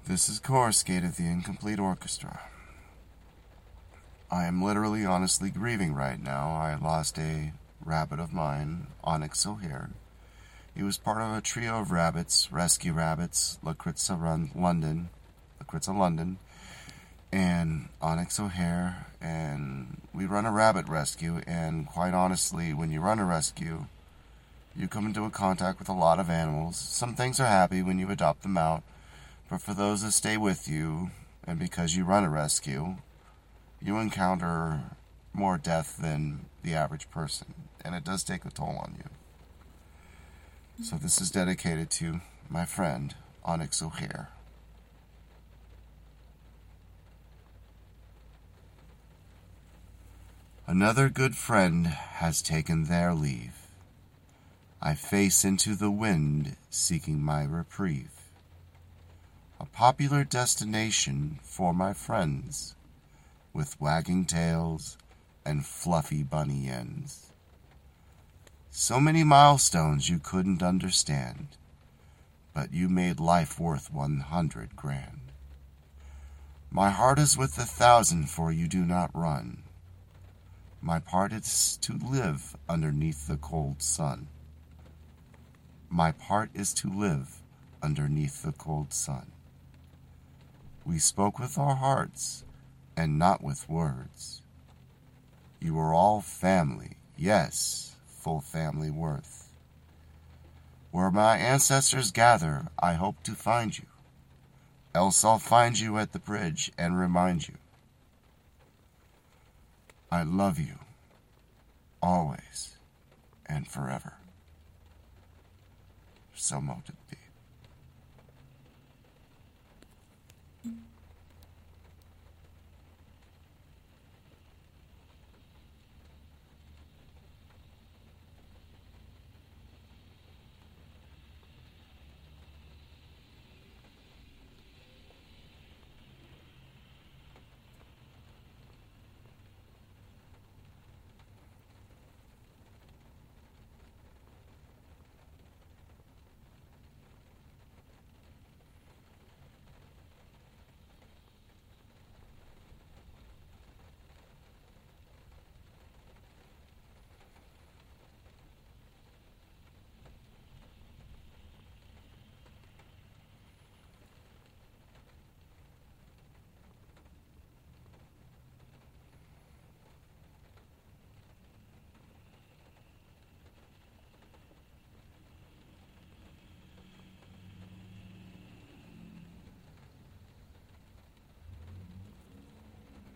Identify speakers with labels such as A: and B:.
A: This is Coruscate of the Incomplete Orchestra. I am literally honestly grieving right now. I lost a rabbit of mine, Onyx O'Hare. He was part of a trio of rabbits, Rescue Rabbits, Lakritza London, and Onyx O'Hare, and we run a rabbit rescue, and quite honestly, when you run a rescue, you come into contact with a lot of animals. Some things are happy when you adopt them out, but for those that stay with you, and because you run a rescue, you encounter more death than the average person, and it does take a toll on you. So this is dedicated to my friend, Onyx O'Hare. Another good friend has taken their leave. I face into the wind, seeking my reprieve. A popular destination for my friends, with wagging tails and fluffy bunny ends. So many milestones you couldn't understand, but you made life worth 100 grand. My heart is with 1,000, for you do not run. My part is to live underneath the cold sun. My part is to live underneath the cold sun. We spoke with our hearts and not with words. You are all family, yes, full family worth. Where my ancestors gather, I hope to find you. Else I'll find you at the bridge and remind you. I love you, always and forever. So mote it be.